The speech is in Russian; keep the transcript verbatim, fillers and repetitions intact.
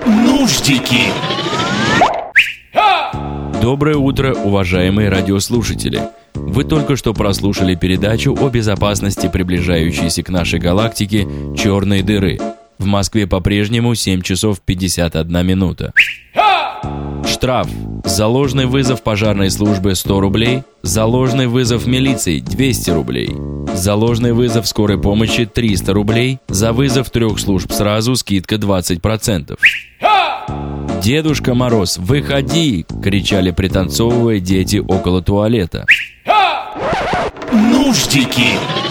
Нуждики. Доброе утро, уважаемые радиослушатели! Вы только что прослушали передачу о безопасности приближающейся к нашей галактике черной дыры. В Москве по-прежнему семь часов пятьдесят одна минута. Штраф. За ложный вызов пожарной службы сто рублей. За ложный вызов милиции двести рублей. За ложный вызов скорой помощи триста рублей. За вызов трех служб сразу скидка двадцать процентов. «Дедушка Мороз, выходи!» — кричали, пританцовывая, дети около туалета. Нуждики.